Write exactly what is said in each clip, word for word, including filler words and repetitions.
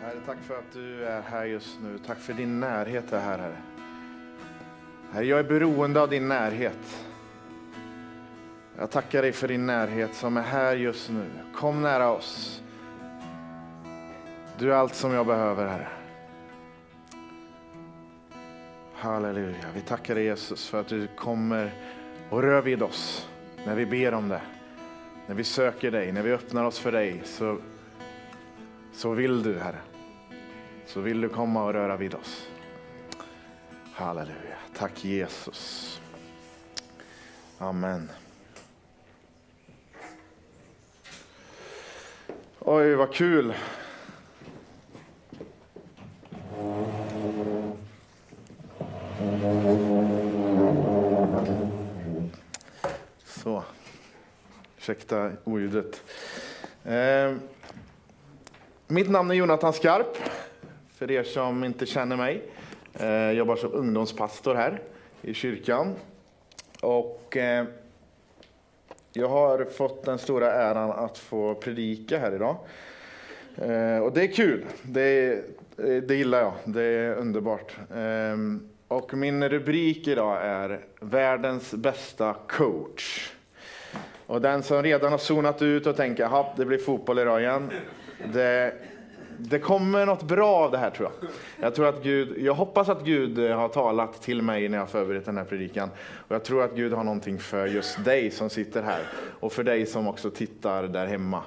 Herre, tack för att du är här just nu. Tack för din närhet här, Herre. Herre, jag är beroende av din närhet. Jag tackar dig för din närhet som är här just nu. Kom nära oss. Du är allt som jag behöver, Herre. Halleluja. Vi tackar dig, Jesus, för att du kommer och rör vid oss när vi ber om det. När vi söker dig, när vi öppnar oss för dig, så, så vill du, Herre. Så vill du komma och röra vid oss. Halleluja. Tack Jesus. Amen. Oj, vad kul. Så. Ursäkta oljudet. Eh, mitt namn är Jonathan Skarp. För er som inte känner mig. Eh, jag jobbar som ungdomspastor här i kyrkan. Och eh, jag har fått den stora äran att få predika här idag. Eh, och det är kul. Det, det gillar jag. Det är underbart. Eh, och min rubrik idag är Världens bästa coach. Och den som redan har zonat ut och tänker, jaha, det blir fotboll idag igen. Det, det kommer något bra av det här, tror jag. Jag tror att Gud, jag hoppas att Gud har talat till mig när jag förberett den här predikan. Och jag tror att Gud har någonting för just dig som sitter här. Och för dig som också tittar där hemma.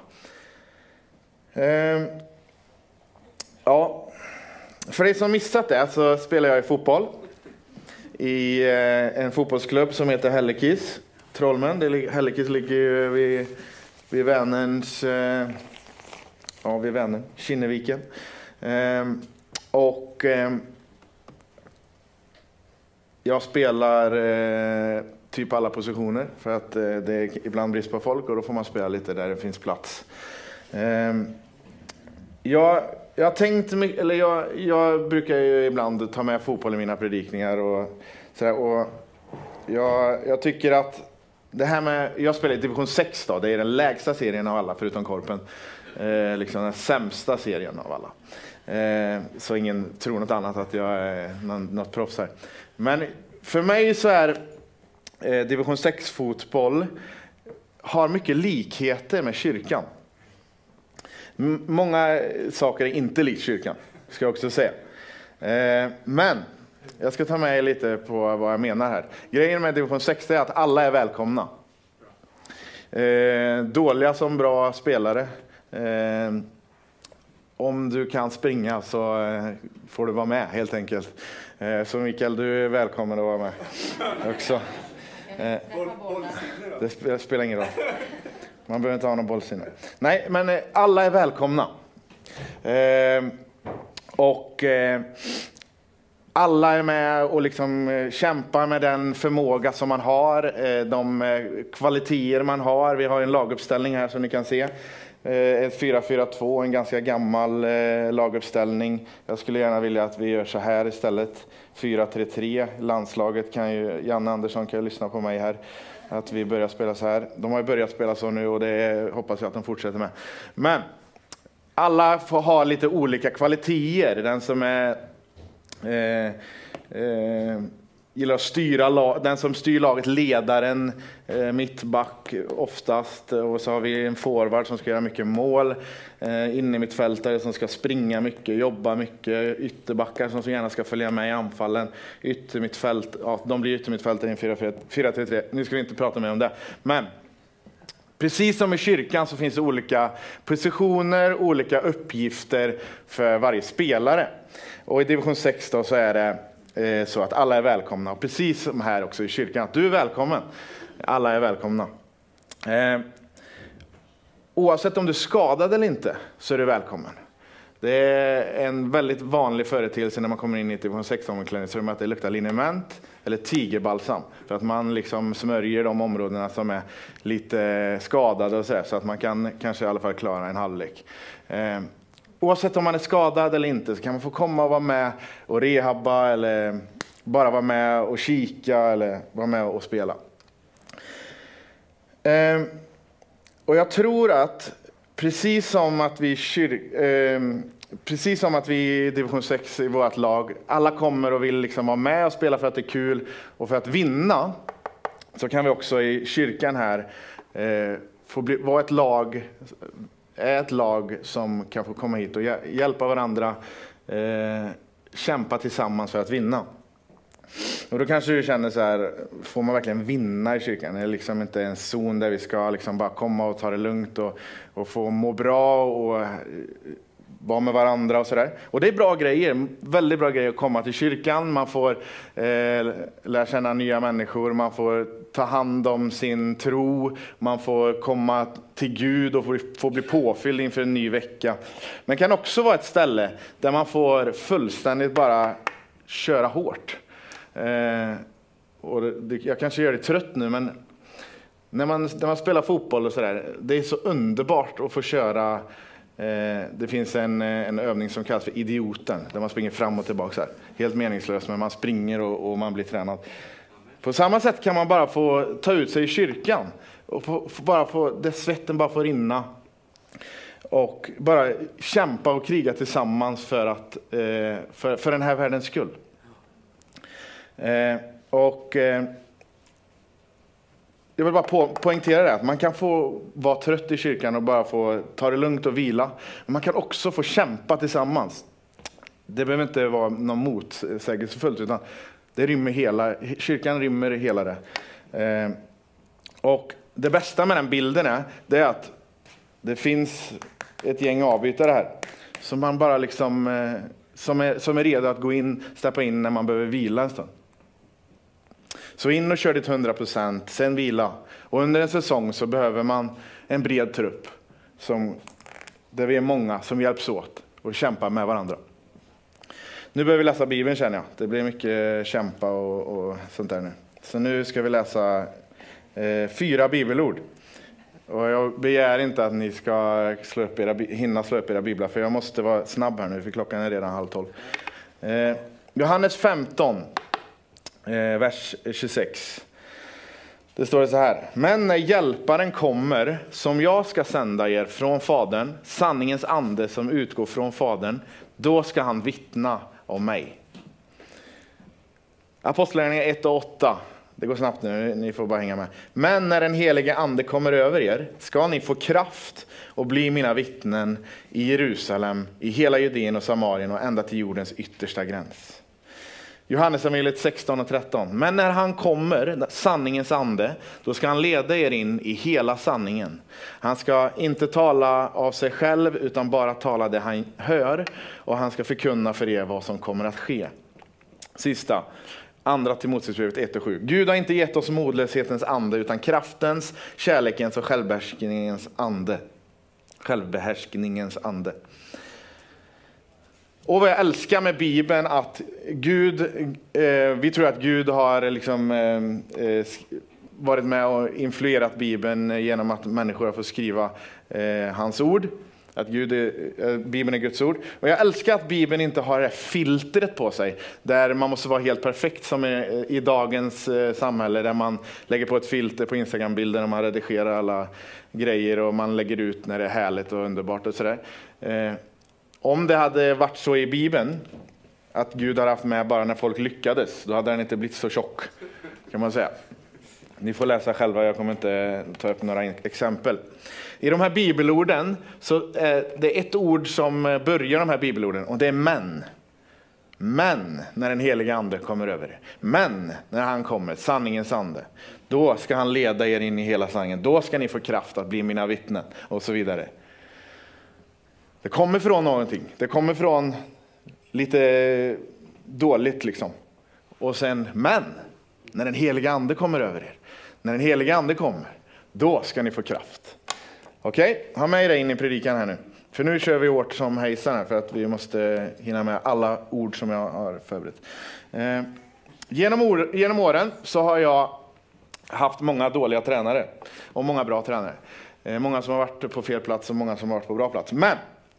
Ehm, ja, för dig som missat det så spelar jag i fotboll. I eh, en fotbollsklubb som heter Hällekis. Trollmän. Det, Hällekis ligger ju vid, vid Vänerns... Eh, ja, vid Vänern. Kinneviken. Eh, och eh, jag spelar eh, typ alla positioner. För att eh, det är ibland brist på folk. Och då får man spela lite där det finns plats. Eh, jag, jag har tänkt... Eller jag, jag brukar ju ibland ta med fotboll i mina predikningar. Och sådär. Och jag, jag tycker att... Det här med, jag spelar i division sex då, det är den lägsta serien av alla förutom Korpen. Eh, liksom den sämsta serien av alla. Eh, så ingen tror något annat att jag är någon, något proffs här. Men för mig så är eh, division sex fotboll har mycket likheter med kyrkan. M- många saker är inte likt kyrkan, ska jag också säga. Eh, men... Jag ska ta med lite på vad jag menar här. Grejen med division sex är att alla är välkomna. Eh, dåliga som bra spelare. Eh, om du kan springa så eh, får du vara med helt enkelt. Eh, så Mikael, du är välkommen att vara med också. Eh, det spelar, spelar ingen roll. Man behöver inte ha någon bollsinne. Nej, men eh, alla är välkomna. Eh, och... Eh, Alla är med och liksom kämpar med den förmåga som man har, de kvaliteter man har. Vi har en laguppställning här som ni kan se. Ett fyra fyra två, en ganska gammal laguppställning. Jag skulle gärna vilja att vi gör så här istället. fyra tre tre, landslaget kan ju, Janne Andersson kan ju lyssna på mig här. Att vi börjar spela så här. De har ju börjat spela så nu och det hoppas jag att de fortsätter med. Men alla får ha lite olika kvaliteter. Den som är... Eh, eh, gillar att styra lag, den som styr laget, ledaren, eh, mittback oftast, och så har vi en forward som ska göra mycket mål, eh, inne i mittfältare som ska springa mycket, jobba mycket, ytterbackar som så gärna ska följa med i anfallen, yttermittfält, ja, de blir yttermittfältare i en fyra tre tre. Nu ska vi inte prata mer om det, men precis som i kyrkan så finns det olika positioner, olika uppgifter för varje spelare. Och i division sex då så är det eh, så att alla är välkomna. Och precis som här också i kyrkan, att du är välkommen. Alla är välkomna. Eh, oavsett om du är skadad eller inte så är du välkommen. Det är en väldigt vanlig företeelse när man kommer in i division sex-omklädningsrum att det luktar liniment eller tigerbalsam. För att man liksom smörjer de områdena som är lite skadade och så, här, så att man kan kanske i alla fall klara en halvlek. Eh, Oavsett om man är skadad eller inte så kan man få komma och vara med och rehabba eller bara vara med och kika eller vara med och spela. Eh, och jag tror att precis som att vi kyr, eh, precis som att vi i division sex i vårt lag, alla kommer och vill liksom vara med och spela för att det är kul och för att vinna, så kan vi också i kyrkan här eh, få bli, vara ett lag, är ett lag som kan få komma hit och hjälpa varandra, eh, kämpa tillsammans för att vinna. Och då kanske du känner så här, får man verkligen vinna i kyrkan? Det är liksom inte en zon där vi ska liksom bara komma och ta det lugnt och, och få må bra och vara med varandra och sådär. Och det är bra grejer, väldigt bra grejer att komma till kyrkan. Man får eh, lära känna nya människor, man får ta hand om sin tro, man får komma till Gud och få, få bli påfylld inför en ny vecka. Men det kan också vara ett ställe där man får fullständigt bara köra hårt. Eh, och det, jag kanske gör det trött nu, men när man, när man spelar fotboll och sådär, det är så underbart att få köra. Eh, det finns en, en övning som kallas för idioten, där man springer fram och tillbaka så här. Helt meningslöst, men man springer och, och man blir tränad. På samma sätt kan man bara få ta ut sig i kyrkan och få, få bara få, där svetten bara får rinna. Och bara kämpa och kriga tillsammans för, att, eh, för, för den här världens skull. Eh, och eh, jag vill bara på, poängtera det, att man kan få vara trött i kyrkan och bara få ta det lugnt och vila. Men man kan också få kämpa tillsammans. Det behöver inte vara någon motsägelsefullt, utan det rymmer hela, kyrkan rymmer hela det. Eh, och det bästa med den bilden är, det är att det finns ett gäng avbytare här. Som man bara liksom, eh, som, är, som är redo att gå in, steppa in när man behöver vila en stund. Så in och kör ditt hundra procent, sen vila. Och under en säsong så behöver man en bred trupp. Som, där vi är många som hjälps åt och kämpar med varandra. Nu behöver vi läsa Bibeln, känner jag. Det blir mycket kämpa och, och sånt där nu. Så nu ska vi läsa eh, fyra bibelord. Och jag begär inte att ni ska slå upp era, hinna slå upp era biblar, för jag måste vara snabb här nu, för klockan är redan halv tolv. Eh, Johannes femton. Eh, vers tjugosex. Det står så här: men när hjälparen kommer, som jag ska sända er från Fadern, sanningens ande som utgår från Fadern, då ska han vittna om mig. Apostlagärningarna ett och åtta. Det går snabbt nu, ni får bara hänga med. Men när den helige ande kommer över er, ska ni få kraft och bli mina vittnen i Jerusalem, i hela Judeen och Samarien och ända till jordens yttersta gräns. Johannesevangeliet sexton och tretton. Men när han kommer, sanningens ande, då ska han leda er in i hela sanningen. Han ska inte tala av sig själv, utan bara tala det han hör, och han ska förkunna för er vad som kommer att ske. Sista, andra Timoteusbrevet ett och sju. Gud har inte gett oss modlöshetens ande, utan kraftens, kärlekens och självbehärskningens ande. Självbehärskningens ande. Och vad jag älskar med Bibeln, att Gud, eh, vi tror att Gud har liksom, eh, varit med och influerat Bibeln genom att människor har fått skriva eh, hans ord. Att Gud är, eh, Bibeln är Guds ord. Och jag älskar att Bibeln inte har det filtret på sig, där man måste vara helt perfekt, som är i dagens eh, samhälle, där man lägger på ett filter på Instagram-bilder och man redigerar alla grejer och man lägger ut när det är härligt och underbart och sådär. Eh, Om det hade varit så i Bibeln, att Gud har haft med bara när folk lyckades, då hade den inte blivit så tjock, kan man säga. Ni får läsa själva, jag kommer inte ta upp några exempel. I de här bibelorden, så är det ett ord som börjar de här bibelorden, och det är men. Men när den heliga ande kommer över er. Men när han kommer, sanningens ande, då ska han leda er in i hela sanningen. Då ska ni få kraft att bli mina vittnen, och så vidare. Det kommer från någonting. Det kommer från lite dåligt liksom. Och sen, men när den heliga ande kommer över er, när den heliga ande kommer, då ska ni få kraft. Okej, okay? Ha med dig in i predikan här nu. För nu kör vi hårt som hejsan här, för att vi måste hinna med alla ord som jag har förberett. Eh, genom, år, genom åren så har jag haft många dåliga tränare och många bra tränare. Eh, många som har varit på fel plats och många som har varit på bra plats. Men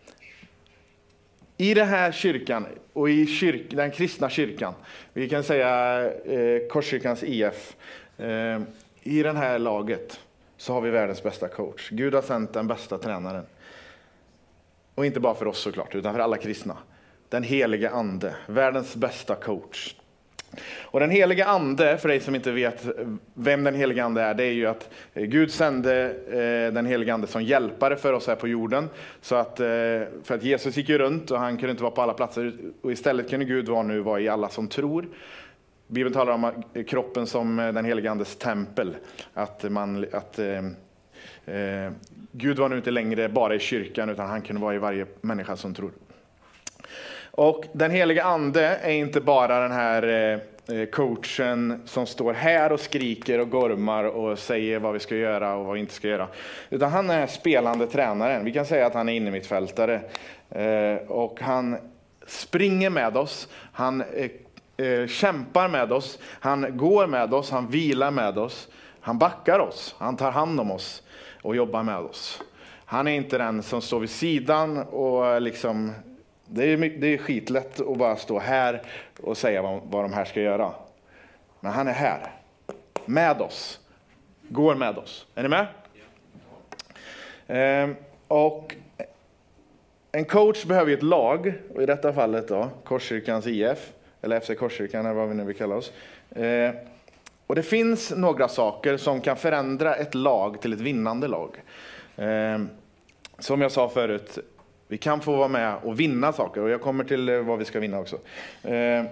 i den här kyrkan och i kyrk, den kristna kyrkan, vi kan säga eh, Korskyrkans I F, eh, i den här laget så har vi världens bästa coach. Gud har sänt den bästa tränaren. Och inte bara för oss såklart, utan för alla kristna. Den helige ande, världens bästa coach. Och den helige ande, för dig som inte vet vem den helige ande är, det är ju att Gud sände eh, den helige ande som hjälpare för oss här på jorden. Så att, eh, för att Jesus gick ju runt och han kunde inte vara på alla platser. Och istället kunde Gud vara nu vara i alla som tror. Bibeln talar om kroppen som den helige andes tempel. Att, man, att eh, eh, Gud var nu inte längre bara i kyrkan, utan han kunde vara i varje människa som tror. Och den helige ande är inte bara den här eh, coachen som står här och skriker och gormar och säger vad vi ska göra och vad vi inte ska göra. Utan han är spelande tränaren. Vi kan säga att han är innermittfältare. Eh, och han springer med oss. Han eh, eh, kämpar med oss. Han går med oss. Han vilar med oss. Han backar oss. Han tar hand om oss och jobbar med oss. Han är inte den som står vid sidan och liksom... Det är, det är skitlätt att bara stå här och säga vad, vad de här ska göra. Men han är här. Med oss. Går med oss. Är ni med? Ja. Ehm, och en coach behöver ju ett lag. Och i detta fallet då, Korskyrkans I F. Eller F C Korskyrkan, eller vad vi nu vill kalla oss. Ehm, och det finns några saker som kan förändra ett lag till ett vinnande lag. Ehm, som jag sa förut. Vi kan få vara med och vinna saker. Och jag kommer till vad vi ska vinna också. Eh,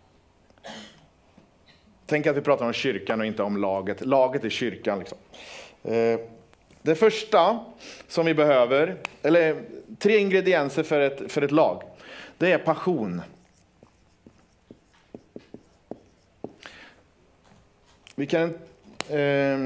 tänk att vi pratar om kyrkan och inte om laget. Laget är kyrkan. Liksom. Eh, det första som vi behöver, eller tre ingredienser för ett, för ett lag. Det är passion. Vi kan... Eh,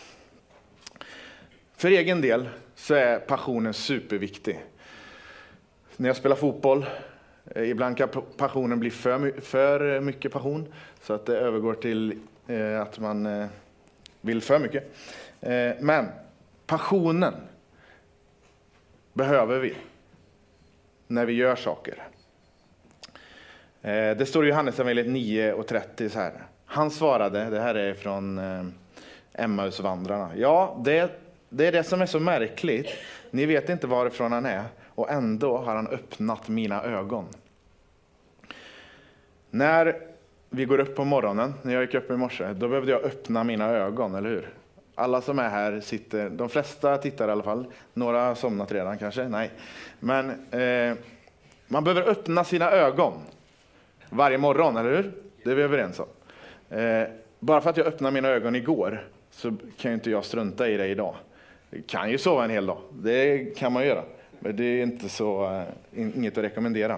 för egen del så är passionen superviktig. När jag spelar fotboll, ibland kan passionen bli för, för mycket passion. Så att det övergår till eh, att man eh, vill för mycket. Eh, men passionen behöver vi när vi gör saker. Eh, det står i Johannesevangeliet nio och trettio så här. Han svarade, det här är från eh, Emmausvandrarna. Ja, det, det är det som är så märkligt. Ni vet inte varifrån han är. Och ändå har han öppnat mina ögon. När vi går upp på morgonen, när jag gick upp i morse, då behövde jag öppna mina ögon, eller hur? Alla som är här sitter, de flesta tittar i alla fall. Några har somnat redan kanske, nej. Men eh, man behöver öppna sina ögon varje morgon, eller hur? Det är vi överens om. Eh, bara för att jag öppnade mina ögon igår så kan ju inte jag strunta i det idag. Jag kan ju sova en hel dag, det kan man göra. Men det är inte så, inget att rekommendera.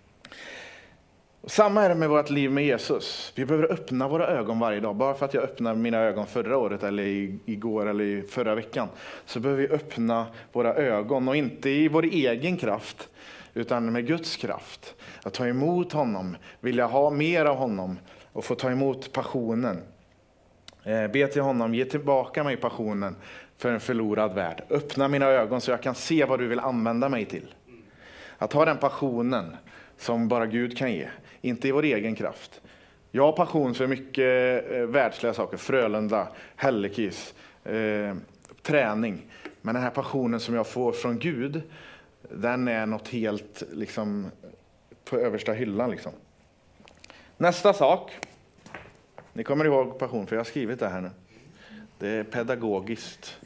Samma är det med vårt liv med Jesus. Vi behöver öppna våra ögon varje dag. Bara för att jag öppnade mina ögon förra året eller igår eller förra veckan. Så behöver vi öppna våra ögon. Och inte i vår egen kraft. Utan med Guds kraft. Att ta emot honom. Vilja ha mer av honom. Och få ta emot passionen. Be till honom. Ge tillbaka mig passionen. För en förlorad värld. Öppna mina ögon så jag kan se vad du vill använda mig till. Att ha den passionen som bara Gud kan ge. Inte i vår egen kraft. Jag har passion för mycket eh, världsliga saker. Frölunda, Hällekis, eh, träning. Men den här passionen som jag får från Gud. Den är något helt liksom, på översta hyllan. Liksom. Nästa sak. Ni kommer ihåg passion för jag har skrivit det här nu. Det är pedagogiskt.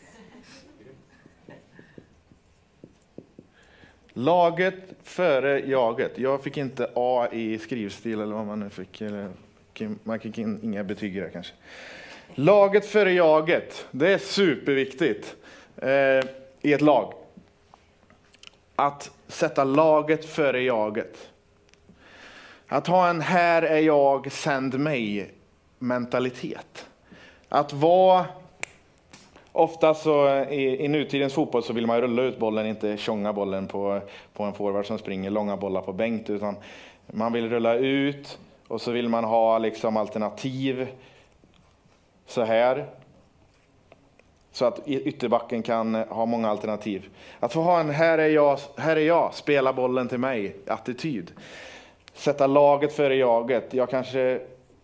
Laget före jaget. Jag fick inte A i skrivstil eller vad man nu fick. Eller, man fick in inga betyg där kanske. Laget före jaget. Det är superviktigt eh, i ett lag. Att sätta laget före jaget. Att ha en här är jag, sänd mig mentalitet. Att vara... Ofta så i, i nutidens fotboll så vill man rulla ut bollen, inte tjonga bollen på, på en forward som springer långa bollar på bänk. Utan man vill rulla ut och så vill man ha liksom alternativ så här. Så att ytterbacken kan ha många alternativ. Att få ha en här är jag, här är jag, spela bollen till mig, attityd. Sätta laget före jaget. Jag kanske...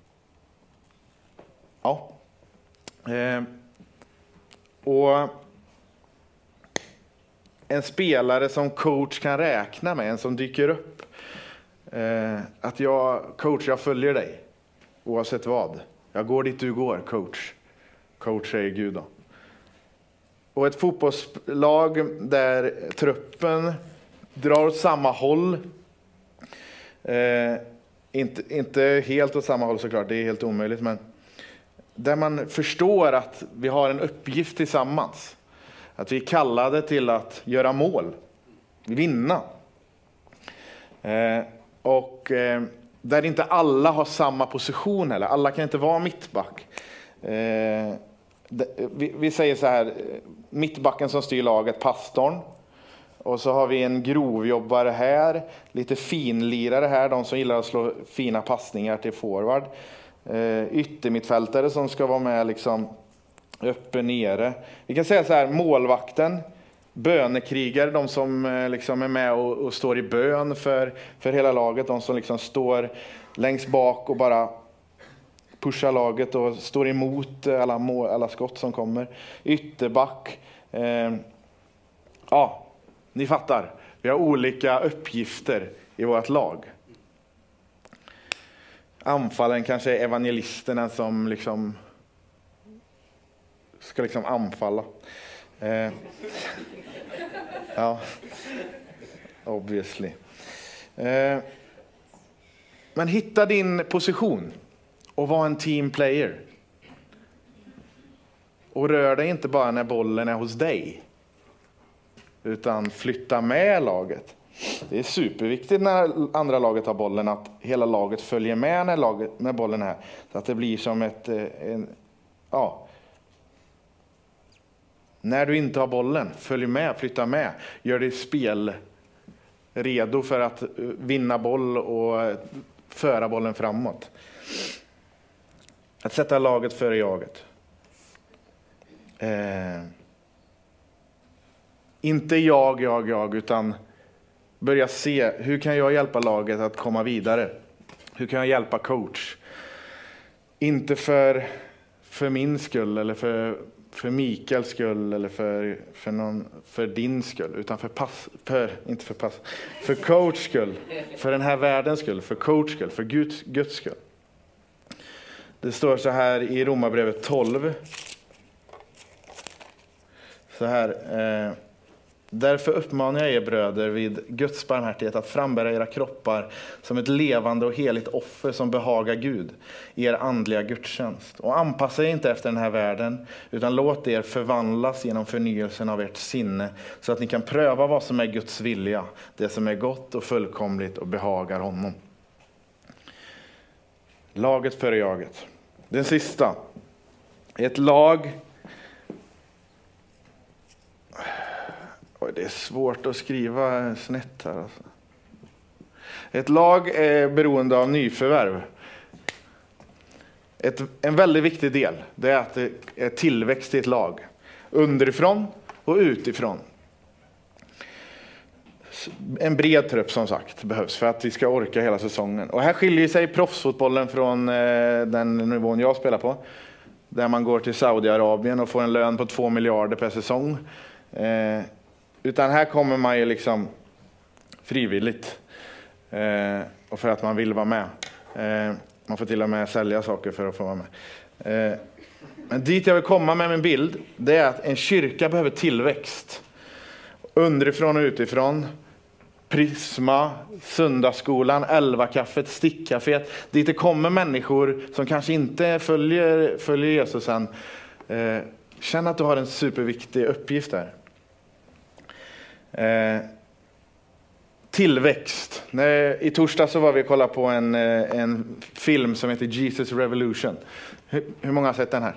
Ja. Eh. Och en spelare som coach kan räkna med, en som dyker upp. Eh, att jag, coach, jag följer dig oavsett vad. Jag går dit du går, coach. Coach säger Gud då. Och ett fotbollslag där truppen drar åt samma håll. Eh, inte, inte helt åt samma håll såklart, det är helt omöjligt. Men där man förstår att vi har en uppgift tillsammans. Att vi är kallade till att göra mål. Vinna. Eh, och eh, där inte alla har samma position heller. Alla kan inte vara mittback. Eh, vi, vi säger så här. Mittbacken som styr laget, pastorn. Och så har vi en grovjobbare här. Lite finlirare här. De som gillar att slå fina passningar till forward. Eh, yttermittfältare som ska vara med liksom uppe nere. Vi kan säga så här, målvakten, bönekrigare, de som eh, liksom är med och, och står i bön för, för hela laget. De som liksom står längst bak och bara pushar laget och står emot alla, mål, alla skott som kommer. Ytterback. Eh, ja, ni fattar. Vi har olika uppgifter i vårt lag. Anfallen kanske är evangelisterna som liksom ska liksom anfalla. Eh, ja, obviously. Eh, men hitta din position och var en team player. Och rör dig inte bara när bollen är hos dig, utan flytta med laget. Det är superviktigt när andra laget har bollen att hela laget följer med när, laget, när bollen är. Så att det blir som ett... En, ja. När du inte har bollen, följ med, flytta med. Gör dig spel redo för att vinna boll och föra bollen framåt. Att sätta laget före jaget. Eh, inte jag, jag, jag, utan börja se hur kan jag hjälpa laget att komma vidare. Hur kan jag hjälpa coach? Inte för, för min skull eller för, för Mikaels skull eller för, för, någon, för din skull, utan för, pass, för, inte för, pass, för coach skull. För den här världens skull, för coach skull, för Guds, Guds skull. Det står så här i Romarbrevet tolv. Så här. Eh, Därför uppmanar jag er bröder vid Guds barmhärtighet att frambära era kroppar som ett levande och heligt offer som behagar Gud i er andliga gudstjänst. Och anpassa er inte efter den här världen, utan låt er förvandlas genom förnyelsen av ert sinne så att ni kan pröva vad som är Guds vilja, det som är gott och fullkomligt och behagar honom. Laget före jaget. Den sista. Ett lag... Oj, det är svårt att skriva snett här. Alltså. Ett lag är beroende av nyförvärv. Ett, en väldigt viktig del det är att det är tillväxt i ett lag. Underifrån och utifrån. En bred trupp som sagt behövs för att vi ska orka hela säsongen. Och här skiljer sig proffsfotbollen från eh, den nivån jag spelar på. Där man går till Saudiarabien och får en lön på två miljarder per säsong. Eh, Utan här kommer man ju liksom frivilligt. Eh, och för att man vill vara med. Eh, man får till och med sälja saker för att få vara med. Eh, men dit jag vill komma med min bild, det är att en kyrka behöver tillväxt. Underifrån och utifrån. Prisma, Söndagsskolan, Elvakaffet, Stickcaféet. Dit det kommer människor som kanske inte följer, följer Jesus än. Eh, känn att du har en superviktig uppgift där. Eh, tillväxt. När, i torsdag så var vi och kollade på en, en film som heter Jesus Revolution. Hur, hur många har sett den här?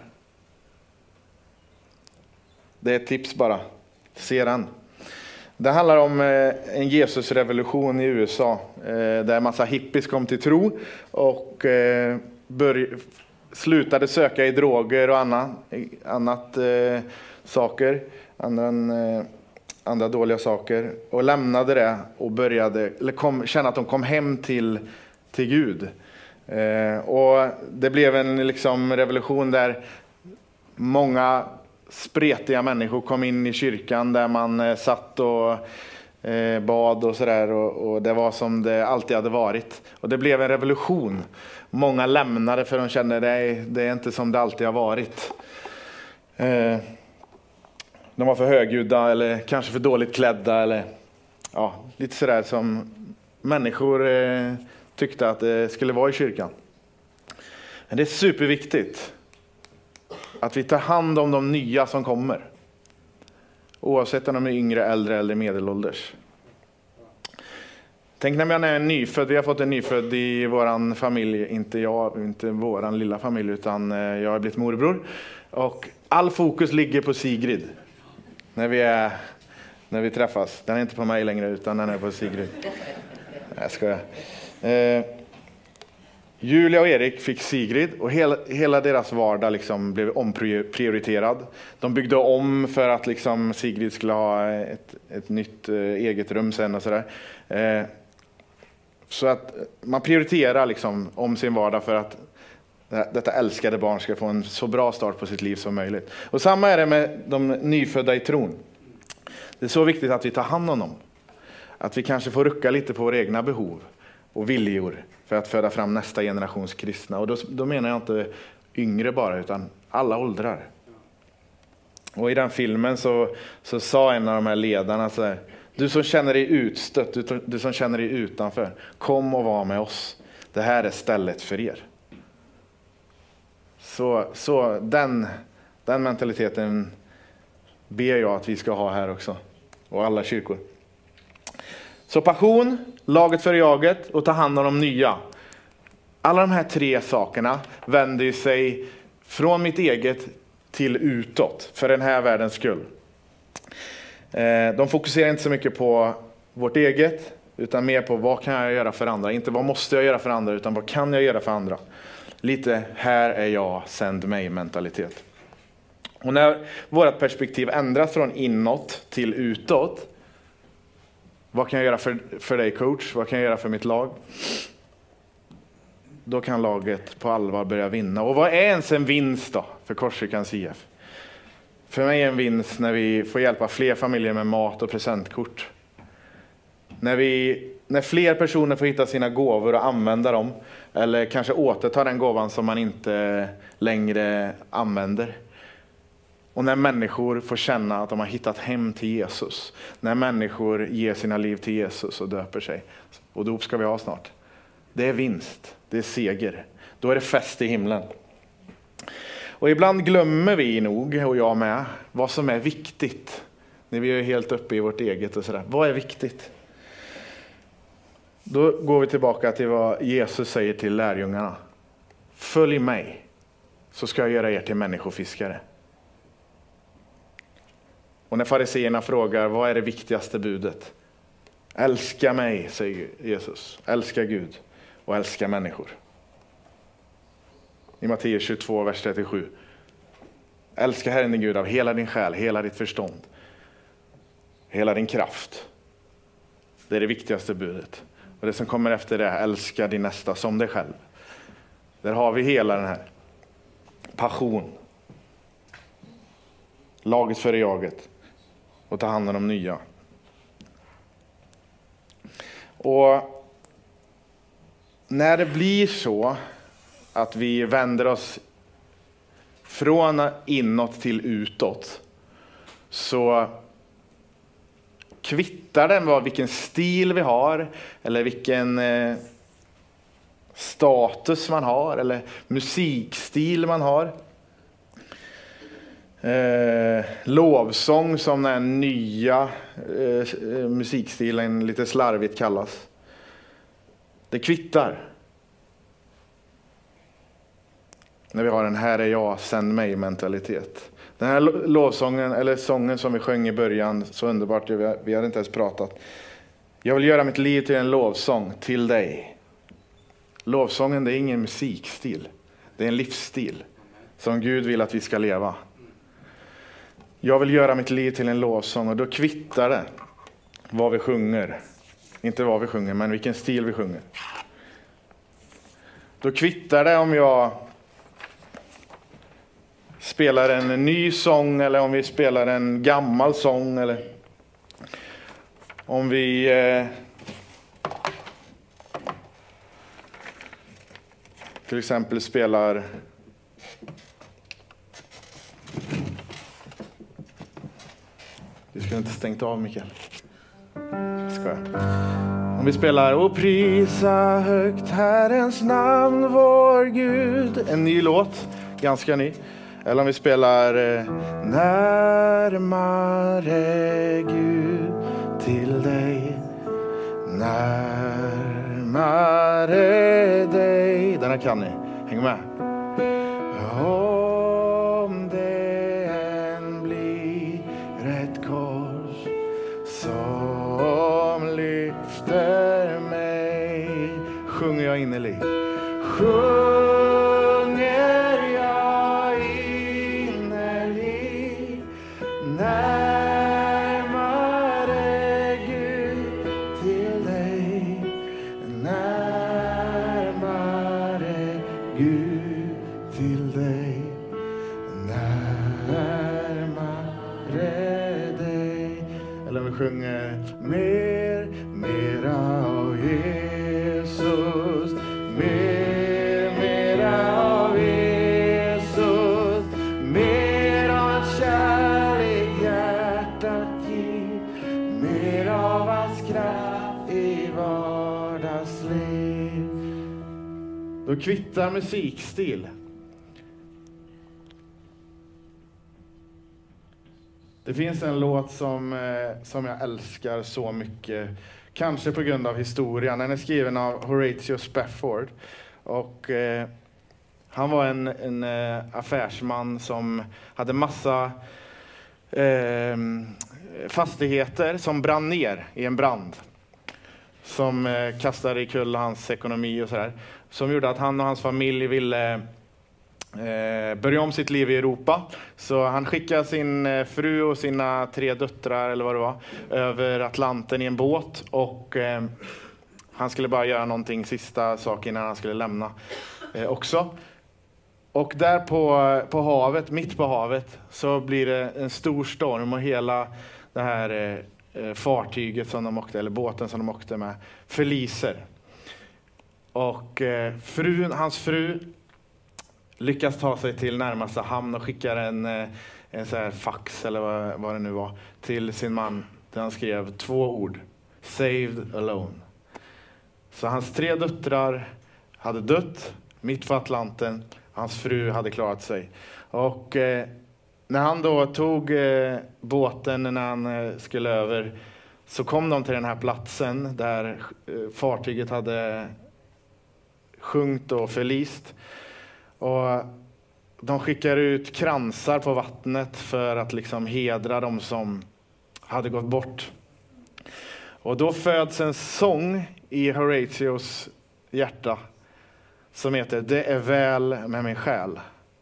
Det är ett tips bara. Se den. Det handlar om eh, en Jesus-revolution i U S A. Eh, där en massa hippies kom till tro. Och eh, börj- slutade söka i droger och annat, annat eh, saker. Andra... Eh, andra dåliga saker och lämnade det och började eller kom, känna att de kom hem till, till Gud. Eh, och det blev en liksom revolution där många spretiga människor kom in i kyrkan där man eh, satt och eh, bad och sådär. Och, och det var som det alltid hade varit. Och det blev en revolution. Många lämnade för de kände att det, det är inte som det alltid har varit. Eh, de var för högljudda eller kanske för dåligt klädda. Eller, ja, lite sådär som människor eh, tyckte att det skulle vara i kyrkan. Men det är superviktigt att vi tar hand om de nya som kommer. Oavsett om de är yngre, äldre eller medelålders. Tänk när man är en nyfödd. Vi har fått en nyfödd i våran familj. Inte jag, inte våran lilla familj, utan jag har blivit morbror. Och all fokus ligger på Sigrid. När vi, är, när vi träffas. Den är inte på mig längre, utan den är på Sigrid. Jag skojar. Eh, Julia och Erik fick Sigrid och hela, hela deras vardag liksom blev omprioriterad. De byggde om för att liksom Sigrid skulle ha ett, ett nytt eh, eget rum sen och sådär. Eh, så att man prioriterar liksom om sin vardag för att detta älskade barn ska få en så bra start på sitt liv som möjligt. Och samma är det med de nyfödda i tron. Det är så viktigt att vi tar hand om dem. Att vi kanske får rucka lite på våra egna behov och viljor för att föda fram nästa generations kristna. Och då, då menar jag inte yngre bara, utan alla åldrar. Och i den filmen så, så sa en av de här ledarna så här: du som känner dig utstött, du, du som känner dig utanför, kom och var med oss. Det här är stället för er. Så, så den, den mentaliteten ber jag att vi ska ha här också. Och alla kyrkor. Så passion, laget för jaget och ta hand om de nya. Alla de här tre sakerna vänder sig från mitt eget till utåt för den här världens skull. De fokuserar inte så mycket på vårt eget, utan mer på vad kan jag göra för andra. Inte vad måste jag göra för andra, utan vad kan jag göra för andra. Lite här är jag, sänd mig mentalitet. Och när vårt perspektiv ändras från inåt till utåt. Vad kan jag göra för, för dig coach? Vad kan jag göra för mitt lag? Då kan laget på allvar börja vinna. Och vad är ens en vinst då för Korskyrkans I F? För mig är en vinst när vi får hjälpa fler familjer med mat och presentkort. När, vi, när fler personer får hitta sina gåvor och använda dem. Eller kanske återta den gåvan som man inte längre använder. Och när människor får känna att de har hittat hem till Jesus. När människor ger sina liv till Jesus och döper sig. Och dop ska vi ha snart. Det är vinst. Det är seger. Då är det fest i himlen. Och ibland glömmer vi nog, och jag med, vad som är viktigt. När vi är helt uppe i vårt eget och sådär. Vad är viktigt? Då går vi tillbaka till vad Jesus säger till lärjungarna. Följ mig, så ska jag göra er till människofiskare. Och när fariseerna frågar, vad är det viktigaste budet? Älska mig, säger Jesus. Älska Gud och älska människor. I Matteus tjugotvå, vers trettiosju. Älska Herren din Gud av hela din själ, hela ditt förstånd. Hela din kraft. Det är det viktigaste budet. Och det som kommer efter det, älska din nästa som dig själv. Där har vi hela den här passion. Laget före jaget. Och ta hand om de nya. Och när det blir så att vi vänder oss från inåt till utåt, så kvittar den vad vilken stil vi har eller vilken eh, status man har eller musikstil man har. Eh, lovsång som den nya eh, musikstilen lite slarvigt kallas. Det kvittar. När vi har den här är jag, sänd mig mentalitet. Den här lovsången eller sången som vi sjöng i början, så underbart, vi hade inte ens pratat. Jag vill göra mitt liv till en lovsång till dig. Lovsången, det är ingen musikstil. Det är en livsstil som Gud vill att vi ska leva. Jag vill göra mitt liv till en lovsång, och då kvittar det vad vi sjunger. Inte vad vi sjunger, men vilken stil vi sjunger. Då kvittar det om jag spelar en ny sång eller om vi spelar en gammal sång eller om vi eh, till exempel spelar du skulle inte stängt av, Mikael. Ska jag. Om vi spelar och prisa högt Herrens namn vår Gud, en ny låt, ganska ny. Eller om vi spelar eh, närmare Gud till dig, närmare dig. Den här kan ni, häng med. Om det än blir ett kors som lyfter mig, sjunger jag innerligt. Sjunger jag innerligt, närmare Gud till dig, närmare Gud till dig, närmare dig. Eller om vi sjunger mer, mera av Jesus, mer, mera av Jesus, mer av kärlek hjärtat ger, mer av hans kraft i vardagsliv. Då kvittar musikstil. Det finns en låt som, eh, som jag älskar så mycket. Kanske på grund av historien. Den är skriven av Horatio Spafford. Och eh, han var en, en eh, affärsman som hade massa eh, fastigheter som brann ner i en brand. Som eh, kastade i kull hans ekonomi och sådär. Som gjorde att han och hans familj ville Eh, börja om sitt liv i Europa. Så han skickade sin eh, fru och sina tre döttrar eller vad det var över Atlanten i en båt, och eh, han skulle bara göra någonting sista sak innan han skulle lämna eh, också. Och där på, på havet, mitt på havet, så blir det en stor storm och hela det här eh, fartyget som de åkte, eller båten som de åkte med, förliser. Och eh, frun, hans fru lyckas ta sig till närmaste hamn och skickar en, en så här fax eller vad, vad det nu var till sin man, där han skrev två ord: saved alone. Så hans tre döttrar hade dött mitt på Atlanten, hans fru hade klarat sig. Och eh, när han då tog eh, båten när han eh, skulle över, så kom de till den här platsen där eh, fartyget hade sjunkit och förlist. Och de skickar ut kransar på vattnet för att liksom hedra de som hade gått bort. Och då föds en sång i Horatios hjärta som heter Det är väl med min själ.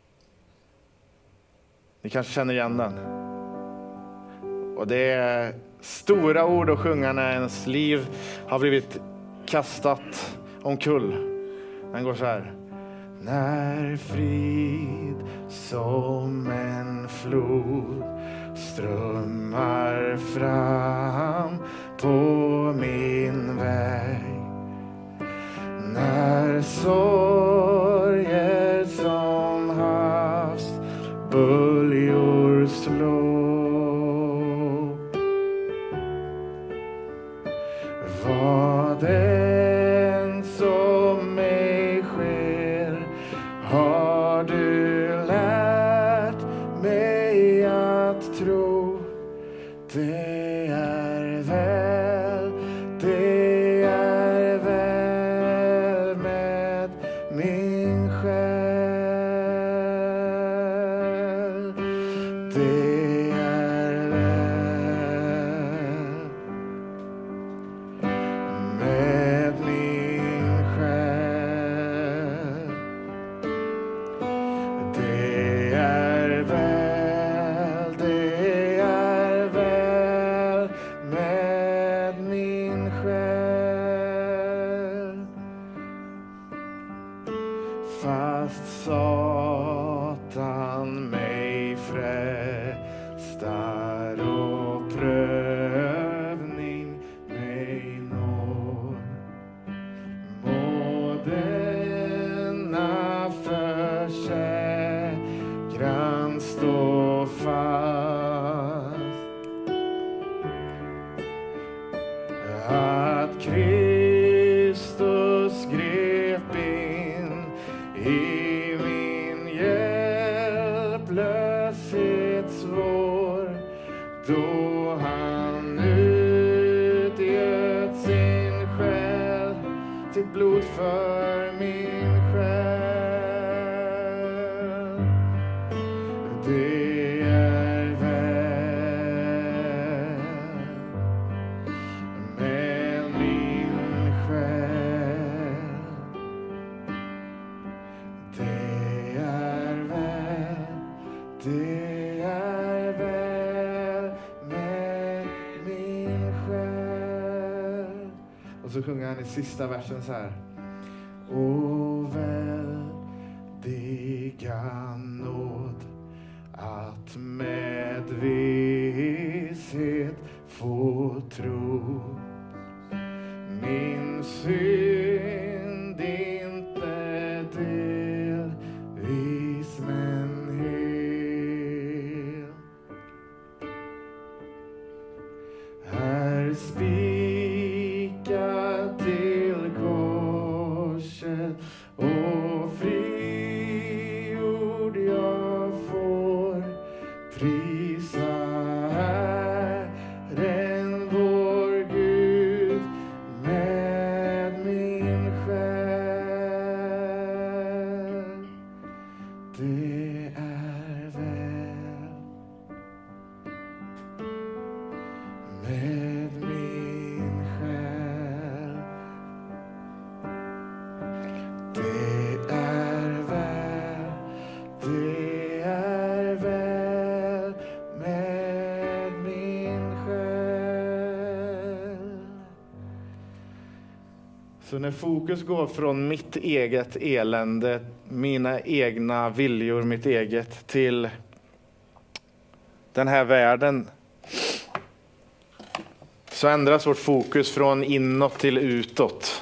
Ni kanske känner igen den. Och det är stora ord att sjunga när ens liv har blivit kastat omkull. Den går så här. När frid som en flod strömmar fram på min väg, när sorger som havs böljor slår, vad än som mig sker har du lärt mig att tro. Det är väl, det är väl med min själ. Det är väl med min själ. Det är väl, det är väl med min själ. Fast sorgen Satan mig frestar och prövning mig når. Må denna försäkran stå fast, att Kristus grep in i min hjälplöshet svår, då han utgöt sin själ, sitt blod för min själ. Det är väl med min själ. Det är väl, det är väl med min själ. Och så sjunger han i sista versen så här. O väldiga nåd, att med visshet få tro min synd inte delvis men hel är spikad till korset, och frigjord jag får prisa Herren vår Gud med min själ. Det är väl med min själ. Det är väl, det är väl med min själ. Så när fokus går från mitt eget elände, mina egna viljor, mitt eget, till den här världen, så ändras vårt fokus från inåt till utåt.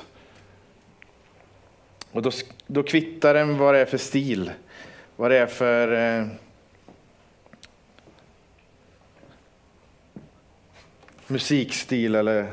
Och då, då kvittar den vad det är för stil, vad det är för eh, musikstil, eller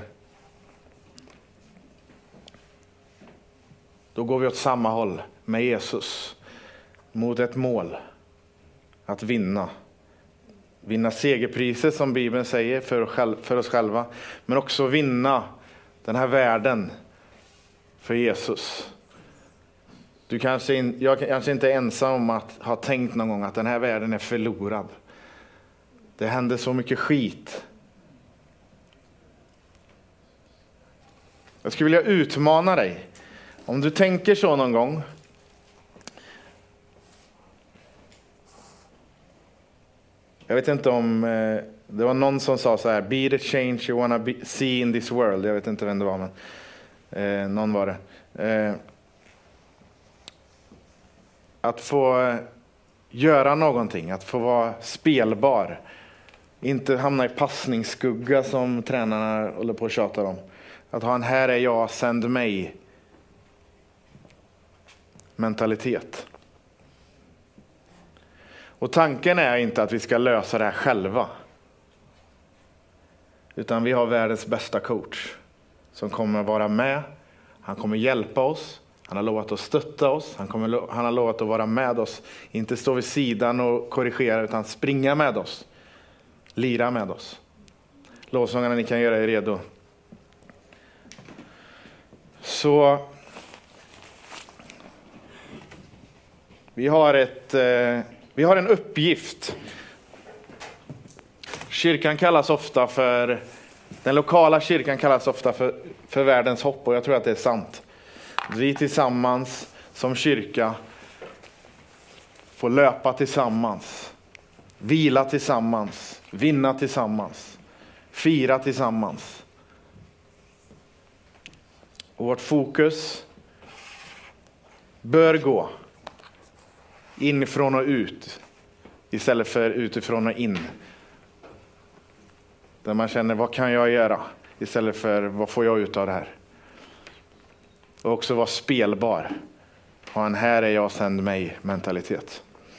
då går vi åt samma håll med Jesus mot ett mål, att vinna. Vinna segerpriset, som Bibeln säger, för, för oss själva, men också vinna den här världen för Jesus. Du kanske in, jag kanske inte är ensam om att ha tänkt någon gång att den här världen är förlorad. Det händer så mycket skit. Jag skulle vilja utmana dig. Om du tänker så någon gång, jag vet inte om eh, det var någon som sa så här: be the change you wanna be, see in this world. Jag vet inte vem det var, men eh, någon var det. Eh, att få eh, göra någonting, att få vara spelbar, inte hamna i passningsskugga som tränarna håller på att tjata om. Att ha en här är jag, sänd mig mentalitet. Och tanken är inte att vi ska lösa det här själva, utan vi har världens bästa coach som kommer att vara med. Han kommer hjälpa oss. Han har lovat att stötta oss. Han, kommer, han har lovat att vara med oss. Inte stå vid sidan och korrigera, utan springa med oss. Lira med oss. Lovsångarna, ni kan göra er redo. Så vi har ett eh, vi har en uppgift. Kyrkan kallas ofta för den lokala kyrkan kallas ofta för för världens hopp, och jag tror att det är sant. Vi tillsammans som kyrka får löpa tillsammans, vila tillsammans, vinna tillsammans, fira tillsammans. Och vårt fokus bör gå Inifrån och ut istället för utifrån och in. Där man känner, vad kan jag göra? Istället för, vad får jag ut av det här? Och också vara spelbar. Ha en här är jag, sänd mig mentalitet.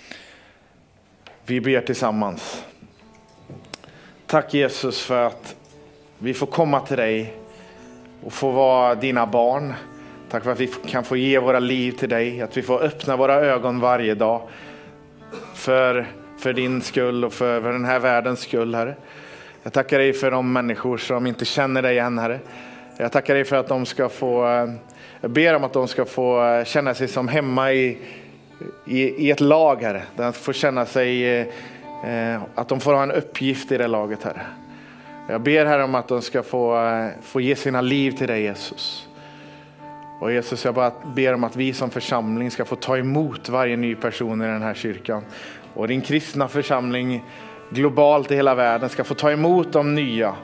Vi ber tillsammans. Tack Jesus för att vi får komma till dig och få vara dina barn. Tack för att vi kan få ge våra liv till dig. Att vi får öppna våra ögon varje dag. För, för din skull och för, för den här världens skull, Herre. Jag tackar dig för de människor som inte känner dig än, Herre. Jag tackar dig för att de ska få, jag ber om att de ska få känna sig som hemma i, i, i ett lag, Herre. Där de får känna sig, eh, att de får ha en uppgift i det laget, Herre. Jag ber, Herre, om att de ska få, få ge sina liv till dig, Jesus. Och Jesus, jag bara ber om att vi som församling ska få ta emot varje ny person i den här kyrkan. Och din kristna församling globalt i hela världen ska få ta emot de nya.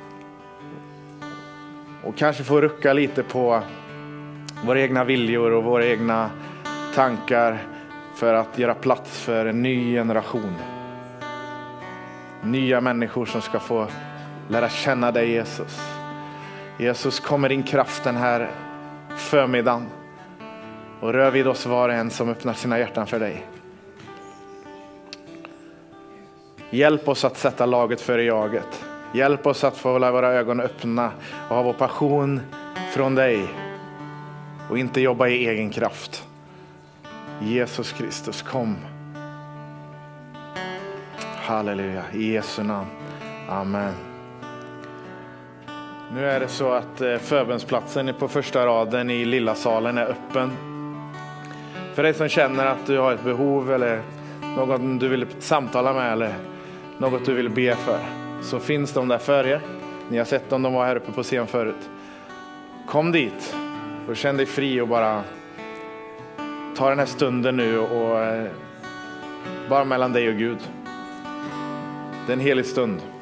Och kanske få rucka lite på våra egna viljor och våra egna tankar för att göra plats för en ny generation. Nya människor som ska få lära känna dig, Jesus. Jesus, kommer din kraft den här förmiddagen och rör vid oss var och en som öppnar sina hjärtan för dig. Hjälp oss att sätta laget före jaget. Hjälp oss att få hålla våra ögon öppna och ha vår passion från dig och inte jobba i egen kraft. Jesus Kristus, kom. Halleluja, i Jesu namn. Amen. Nu är det så att förbönsplatsen på första raden i lilla salen är öppen. För dig som känner att du har ett behov eller någon du vill samtala med eller något du vill be för, så finns de där för er. Ni har sett dem, de var här uppe på scen förut. Kom dit och känn dig fri och bara ta den här stunden nu och bara mellan dig och Gud. Det är en helig stund.